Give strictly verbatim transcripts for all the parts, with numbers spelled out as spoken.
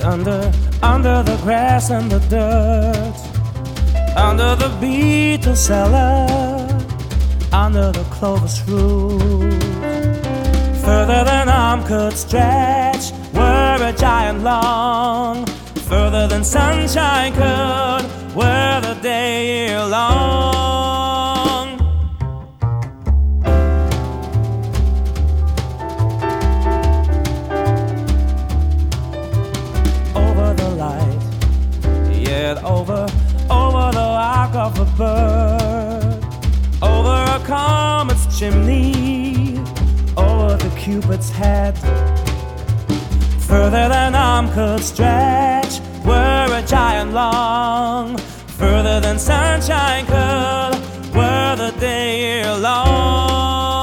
Under, under the grass and the dirt, under the beetle cellar, under the clover's root, further than arm could stretch, were a giant long, further than sunshine could, were the day year long. Over the light, yet over, over the arc of a bird, over a comet's chimney, over the Cupid's head, further than arm could stretch, were a giant long, further than sunshine could, were the day year long.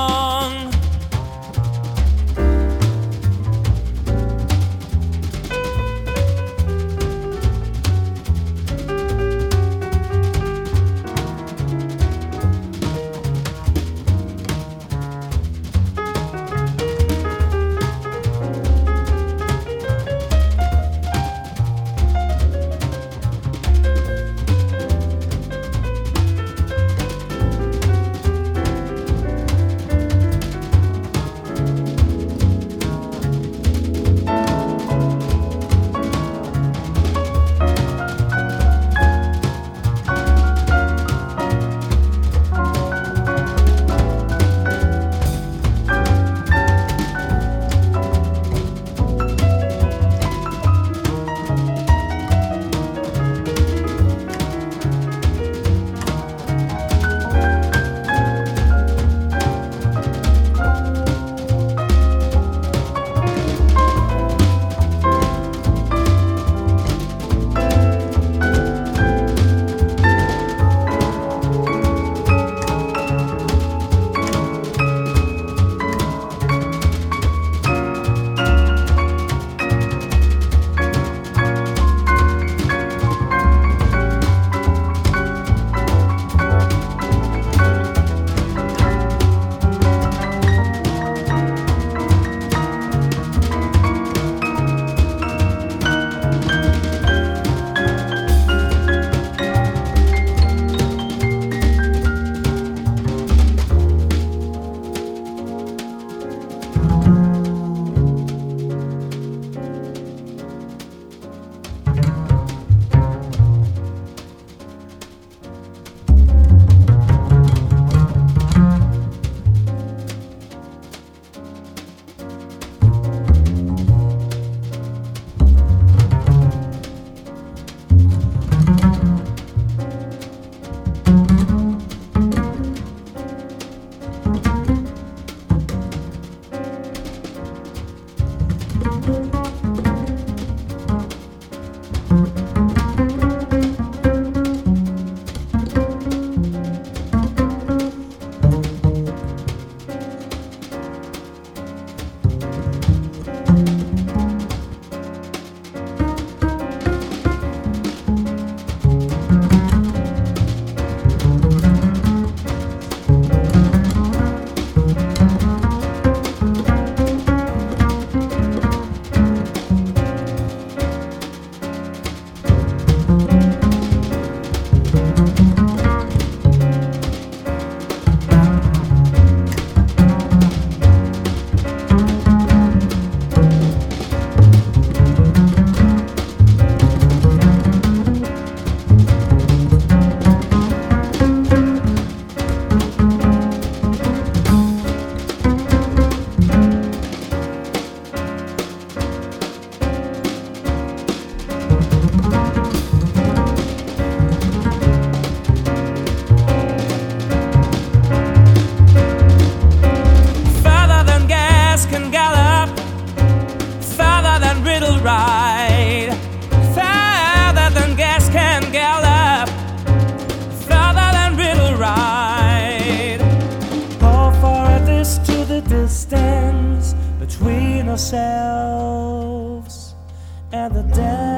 ourselves and the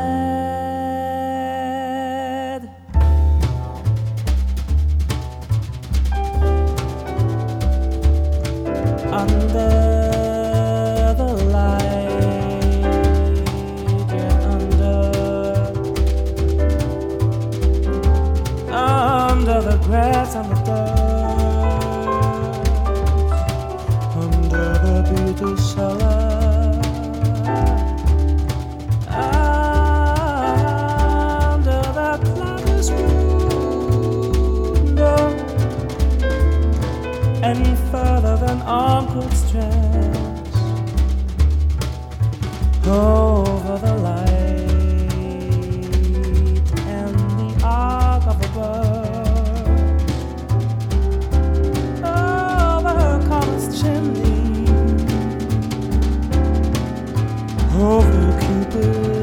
dead. Under the light, yeah, under over the light and the arc of a bird, over her comet's chimney, over Cupid.